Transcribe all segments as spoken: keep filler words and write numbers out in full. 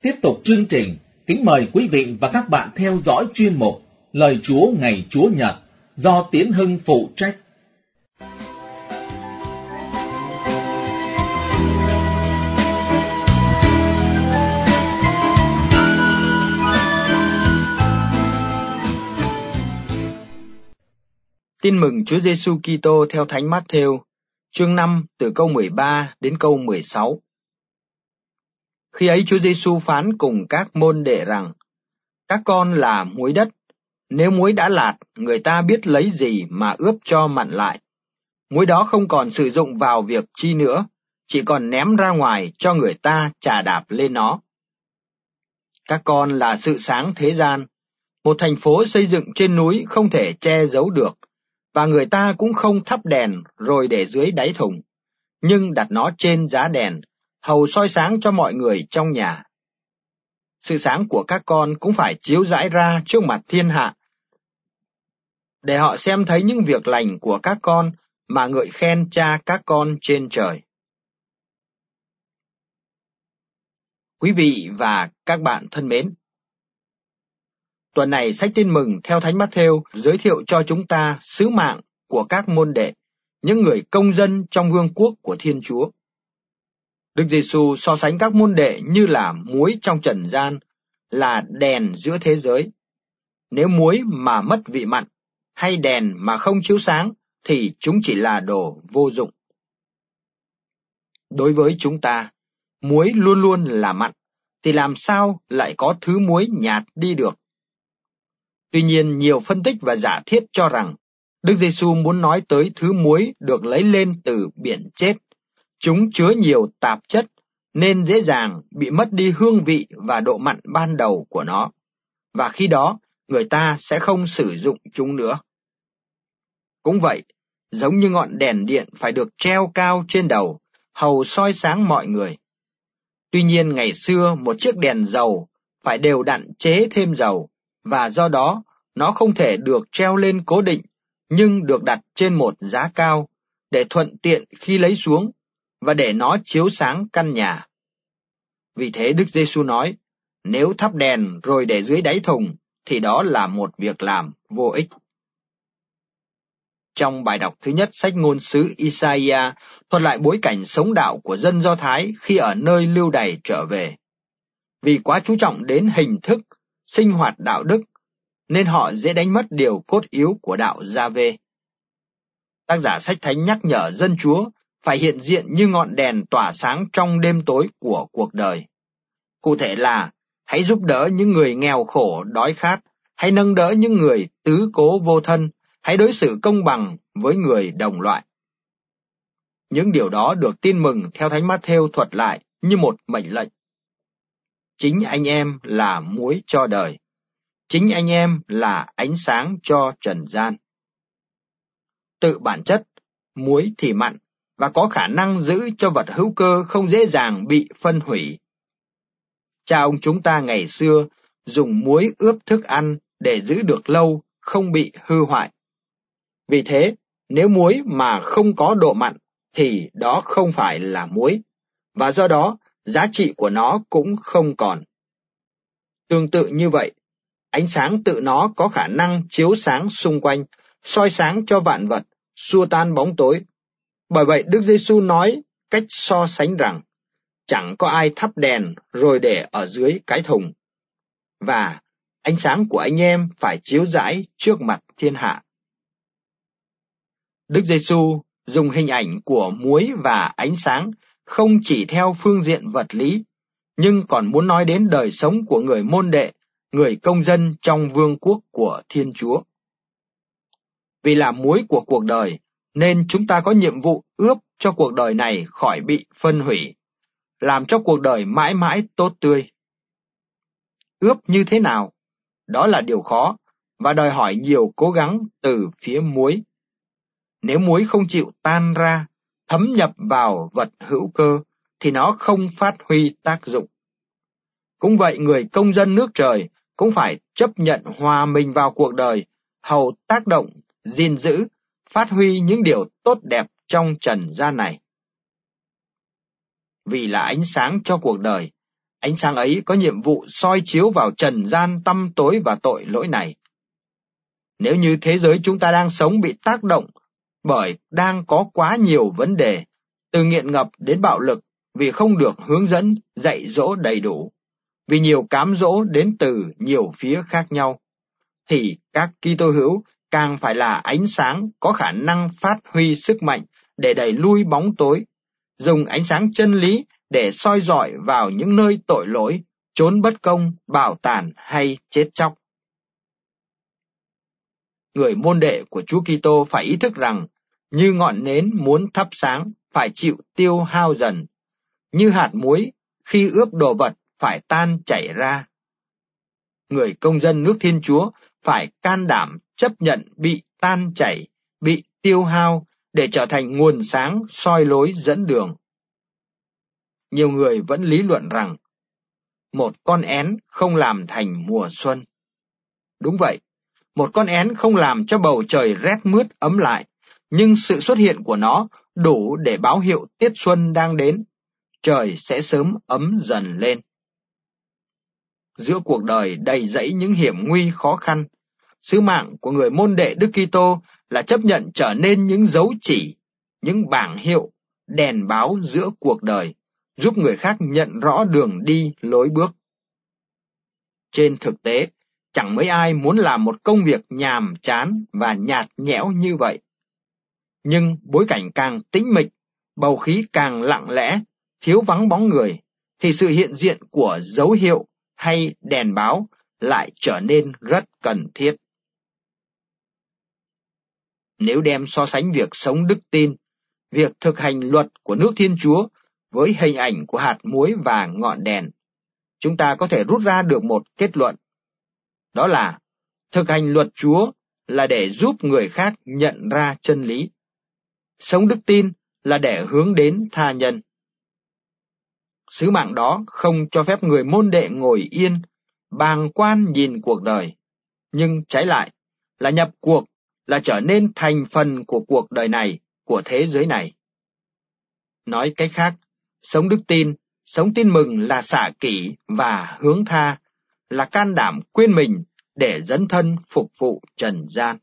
Tiếp tục chương trình, kính mời quý vị và các bạn theo dõi chuyên mục Lời Chúa ngày Chúa Nhật do Tiến Hưng phụ trách. Tin mừng Chúa Giêsu Kitô theo Thánh Mát-thêu, chương năm từ câu mười ba đến câu mười sáu. Khi ấy Chúa Giêsu phán cùng các môn đệ rằng: Các con là muối đất, nếu muối đã lạt, người ta biết lấy gì mà ướp cho mặn lại. Muối đó không còn sử dụng vào việc chi nữa, chỉ còn ném ra ngoài cho người ta chà đạp lên nó. Các con là sự sáng thế gian, một thành phố xây dựng trên núi không thể che giấu được, và người ta cũng không thắp đèn rồi để dưới đáy thùng, nhưng đặt nó trên giá đèn, hầu soi sáng cho mọi người trong nhà. Sự sáng của các con cũng phải chiếu rãi ra trước mặt thiên hạ, để họ xem thấy những việc lành của các con mà ngợi khen Cha các con trên trời. Quý vị và các bạn thân mến, tuần này sách Tin mừng theo Thánh Mát-thêu giới thiệu cho chúng ta sứ mạng của các môn đệ, những người công dân trong vương quốc của Thiên Chúa. Đức Giêsu so sánh các môn đệ như là muối trong trần gian, là đèn giữa thế giới. Nếu muối mà mất vị mặn, hay đèn mà không chiếu sáng, thì chúng chỉ là đồ vô dụng. Đối với chúng ta, muối luôn luôn là mặn, thì làm sao lại có thứ muối nhạt đi được? Tuy nhiên, nhiều phân tích và giả thiết cho rằng Đức Giêsu muốn nói tới thứ muối được lấy lên từ biển chết. Chúng chứa nhiều tạp chất nên dễ dàng bị mất đi hương vị và độ mặn ban đầu của nó, và khi đó người ta sẽ không sử dụng chúng nữa. Cũng vậy, giống như ngọn đèn điện phải được treo cao trên đầu, hầu soi sáng mọi người. Tuy nhiên ngày xưa một chiếc đèn dầu phải đều đặn chế thêm dầu, và do đó nó không thể được treo lên cố định, nhưng được đặt trên một giá cao để thuận tiện khi lấy xuống và để nó chiếu sáng căn nhà. Vì thế Đức Giêsu nói, nếu thắp đèn rồi để dưới đáy thùng thì đó là một việc làm vô ích. Trong bài đọc thứ nhất sách ngôn sứ Isaiah thuật lại bối cảnh sống đạo của dân Do Thái khi ở nơi lưu đày trở về. Vì quá chú trọng đến hình thức, sinh hoạt đạo đức, nên họ dễ đánh mất điều cốt yếu của đạo Gia-vê. Tác giả sách thánh nhắc nhở dân Chúa phải hiện diện như ngọn đèn tỏa sáng trong đêm tối của cuộc đời. Cụ thể là, hãy giúp đỡ những người nghèo khổ, đói khát, hãy nâng đỡ những người tứ cố vô thân, hãy đối xử công bằng với người đồng loại. Những điều đó được Tin mừng theo Thánh Mát-thêu thuật lại như một mệnh lệnh. Chính anh em là muối cho đời. Chính anh em là ánh sáng cho trần gian. Tự bản chất, muối thì mặn và có khả năng giữ cho vật hữu cơ không dễ dàng bị phân hủy. Cha ông chúng ta ngày xưa dùng muối ướp thức ăn để giữ được lâu, không bị hư hoại. Vì thế, nếu muối mà không có độ mặn thì đó không phải là muối, và do đó giá trị của nó cũng không còn. Tương tự như vậy, ánh sáng tự nó có khả năng chiếu sáng xung quanh, soi sáng cho vạn vật, xua tan bóng tối. Bởi vậy Đức Giêsu nói cách so sánh rằng, chẳng có ai thắp đèn rồi để ở dưới cái thùng, và ánh sáng của anh em phải chiếu rãi trước mặt thiên hạ. Đức Giêsu dùng hình ảnh của muối và ánh sáng không chỉ theo phương diện vật lý, nhưng còn muốn nói đến đời sống của người môn đệ, người công dân trong vương quốc của Thiên Chúa. Vì là muối của cuộc đời, nên chúng ta có nhiệm vụ ướp cho cuộc đời này khỏi bị phân hủy, làm cho cuộc đời mãi mãi tốt tươi. Ướp như thế nào? Đó là điều khó, và đòi hỏi nhiều cố gắng từ phía muối. Nếu muối không chịu tan ra, thấm nhập vào vật hữu cơ, thì nó không phát huy tác dụng. Cũng vậy, người công dân nước trời cũng phải chấp nhận hòa mình vào cuộc đời, hầu tác động, gìn giữ, phát huy những điều tốt đẹp trong trần gian này. Vì là ánh sáng cho cuộc đời, Ánh sáng ấy có nhiệm vụ soi chiếu vào trần gian tăm tối và tội lỗi này. Nếu như thế giới chúng ta đang sống bị tác động bởi đang có quá nhiều vấn đề, từ nghiện ngập đến bạo lực, vì không được hướng dẫn, dạy dỗ đầy đủ, vì nhiều cám dỗ đến từ nhiều phía khác nhau, thì các Kitô hữu càng phải là ánh sáng có khả năng phát huy sức mạnh để đẩy lui bóng tối, dùng ánh sáng chân lý để soi rọi vào những nơi tội lỗi, chốn bất công, bạo tàn hay chết chóc. Người môn đệ của Chúa Kitô phải ý thức rằng, như ngọn nến muốn thắp sáng phải chịu tiêu hao dần, như hạt muối khi ướp đồ vật phải tan chảy ra. Người công dân nước Thiên Chúa phải can đảm chấp nhận bị tan chảy, bị tiêu hao để trở thành nguồn sáng soi lối dẫn đường. Nhiều người vẫn lý luận rằng một con én không làm thành mùa xuân. Đúng vậy, một con én không làm cho bầu trời rét mướt ấm lại, nhưng sự xuất hiện của nó đủ để báo hiệu tiết xuân đang đến, trời sẽ sớm ấm dần lên. Giữa cuộc đời đầy dẫy những hiểm nguy khó khăn, sứ mạng của người môn đệ Đức Kitô là chấp nhận trở nên những dấu chỉ, những bảng hiệu, đèn báo giữa cuộc đời, giúp người khác nhận rõ đường đi lối bước. Trên thực tế, chẳng mấy ai muốn làm một công việc nhàm chán và nhạt nhẽo như vậy. Nhưng bối cảnh càng tĩnh mịch, bầu khí càng lặng lẽ, thiếu vắng bóng người, thì sự hiện diện của dấu hiệu hay đèn báo lại trở nên rất cần thiết. Nếu đem so sánh việc sống đức tin, việc thực hành luật của nước Thiên Chúa với hình ảnh của hạt muối và ngọn đèn, chúng ta có thể rút ra được một kết luận. Đó là, thực hành luật Chúa là để giúp người khác nhận ra chân lý. Sống đức tin là để hướng đến tha nhân. Sứ mạng đó không cho phép người môn đệ ngồi yên, bàng quan nhìn cuộc đời, nhưng trái lại là nhập cuộc, là trở nên thành phần của cuộc đời này, của thế giới này. Nói cách khác, sống đức tin, sống tin mừng là xả kỷ và hướng tha, là can đảm quên mình để dấn thân phục vụ trần gian.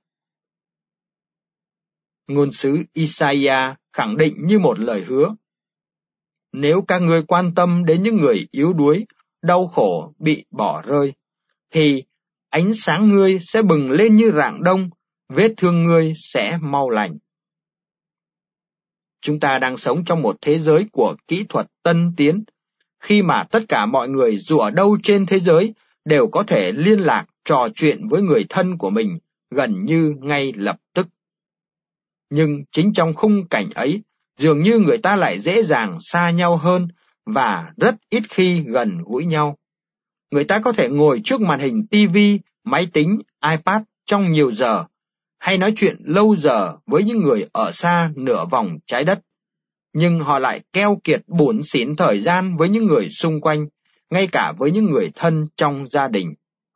Ngôn sứ Isaiah khẳng định như một lời hứa: nếu các ngươi quan tâm đến những người yếu đuối, đau khổ, bị bỏ rơi, thì ánh sáng ngươi sẽ bừng lên như rạng đông, vết thương ngươi sẽ mau lành. Chúng ta đang sống trong một thế giới của kỹ thuật tân tiến, khi mà tất cả mọi người dù ở đâu trên thế giới đều có thể liên lạc, trò chuyện với người thân của mình gần như ngay lập tức. Nhưng chính trong khung cảnh ấy, dường như người ta lại dễ dàng xa nhau hơn và rất ít khi gần gũi nhau. Người ta có thể ngồi trước màn hình ti vi, máy tính, iPad trong nhiều giờ, hay nói chuyện lâu giờ với những người ở xa nửa vòng trái đất, nhưng họ lại keo kiệt bủn xỉn thời gian với những người xung quanh, ngay cả với những người thân trong gia đình.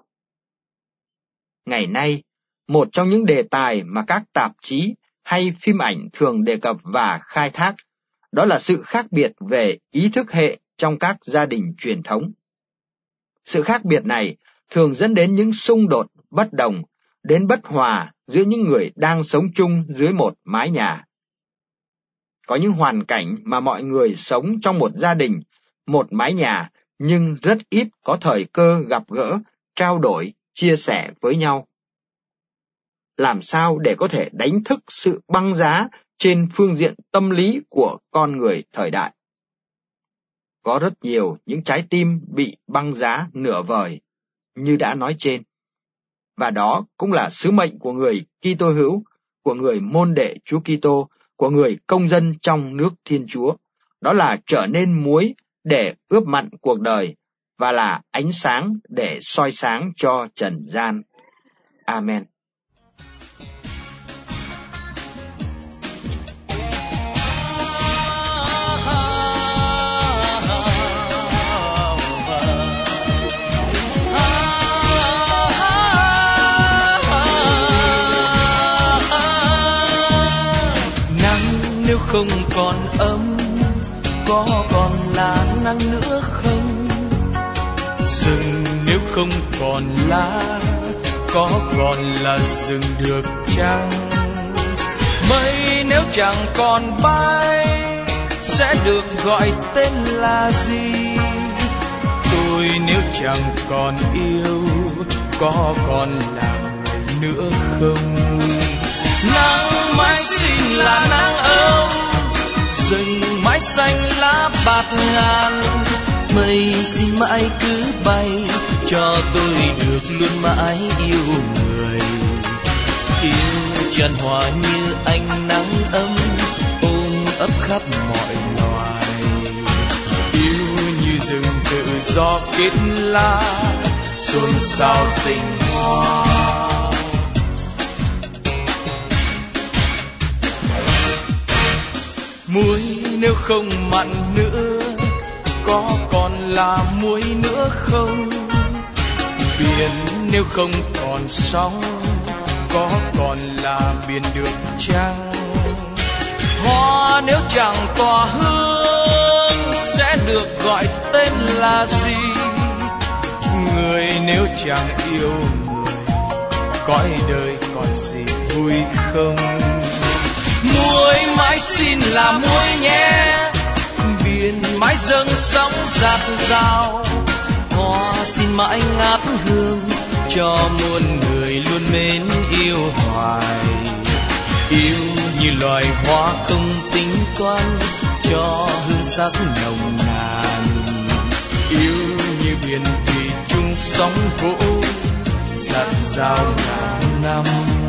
Ngày nay, một trong những đề tài mà các tạp chí hay phim ảnh thường đề cập và khai thác, đó là sự khác biệt về ý thức hệ trong các gia đình truyền thống. Sự khác biệt này thường dẫn đến những xung đột bất đồng, đến bất hòa giữa những người đang sống chung dưới một mái nhà. Có những hoàn cảnh mà mọi người sống trong một gia đình, một mái nhà, nhưng rất ít có thời cơ gặp gỡ, trao đổi, chia sẻ với nhau. Làm sao để có thể đánh thức sự băng giá trên phương diện tâm lý của con người thời đại? Có rất nhiều những trái tim bị băng giá nửa vời, như đã nói trên. Và đó cũng là sứ mệnh của người Kitô hữu, của người môn đệ Chúa Kitô, của người công dân trong nước Thiên Chúa. Đó là trở nên muối để ướp mặn cuộc đời, và là ánh sáng để soi sáng cho trần gian. Amen. Không còn ấm, có còn là nắng nữa không? Rừng nếu không còn lá, có còn là rừng được chăng? Mây nếu chẳng còn bay, sẽ được gọi tên là gì? Tôi nếu chẳng còn yêu, có còn là người nữa không? Nắng mãi xin là nắng ấm, rừng mãi xanh lá bạt ngàn. Mây xin mãi cứ bay, cho tôi được luôn mãi yêu người. Yêu tràn hòa như ánh nắng ấm, ôm ấp khắp mọi loài. Yêu như rừng tự do kết lá, xôn xao tình hoa. Muối nếu không mặn nữa, có còn là muối nữa không? Biển nếu không còn sóng, có còn là biển được chăng? Hoa nếu chẳng tỏa hương, sẽ được gọi tên là gì? Người nếu chẳng yêu người, cõi đời còn gì vui không? Muối mãi xin là muối nhé, biển mãi dâng sóng dạt dào. Hoa xin mãi ngát hương, cho muôn người luôn mến yêu hoài. Yêu như loài hoa không tính toán, cho hương sắc nồng nàn. Yêu như biển thủy chung sóng vỗ, dạt dào ngàn năm.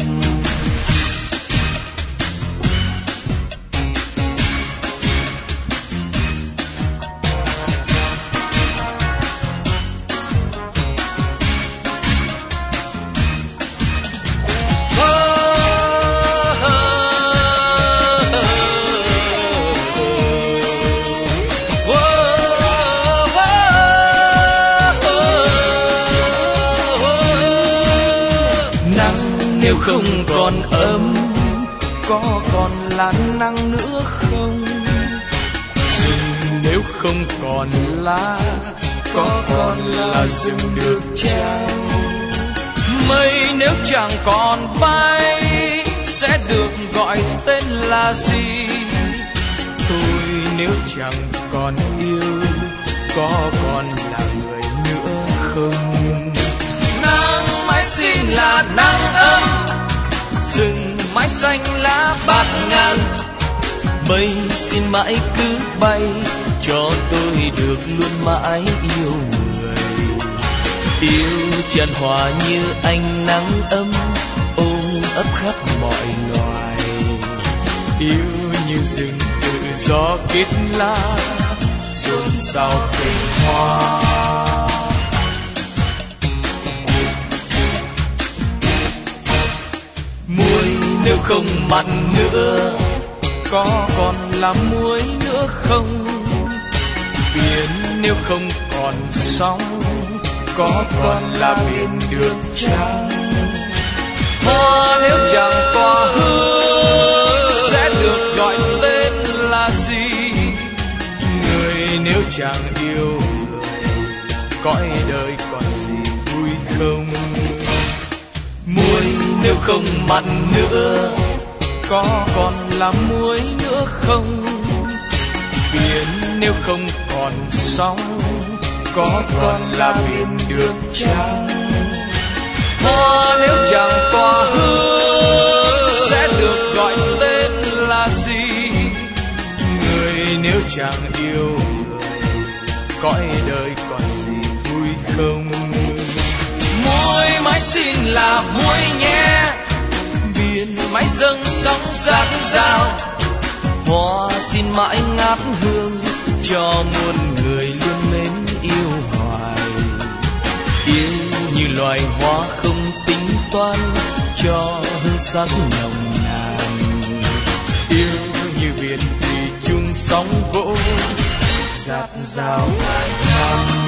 Nếu không còn ấm, có còn là nắng nữa không? Rừng nếu không còn lá, có còn là rừng được chăng? Mây nếu chẳng còn bay, sẽ được gọi tên là gì? Tôi nếu chẳng còn yêu, có còn là người nữa không? Nắng mãi xin là nắng ấm, rừng mãi xanh lá bạt ngàn. Mây xin mãi cứ bay, cho tôi được luôn mãi yêu người. Yêu tràn hòa như ánh nắng ấm, ôm ấp khắp mọi loài. Yêu như rừng tự do kết lá, xôn xao tình hoa. Muối nếu không mặn nữa, có còn là muối nữa không? Biển nếu không còn sóng, có còn là biển được chăng? Hoa nếu chẳng tỏa hương, sẽ được gọi tên là gì? Người nếu chẳng yêu người, cõi đời còn gì vui không? Muối nếu không mặn nữa, có còn là muối nữa không? Biển nếu không còn sóng, có còn là biển được chăng? Hoa nếu chẳng tỏa hương, sẽ được gọi tên là gì? Người nếu chẳng yêu người, cõi đời còn gì vui không? Muối mãi xin là muối nhé, biển mãi dâng sóng dạt dào. Hoa xin mãi ngát hương, cho muôn người luôn mến yêu hoài. Yêu như loài hoa không tính toán, cho hương sắc nồng nàn. Yêu như biển thủy chung sóng vỗ, dạt dào ngàn năm.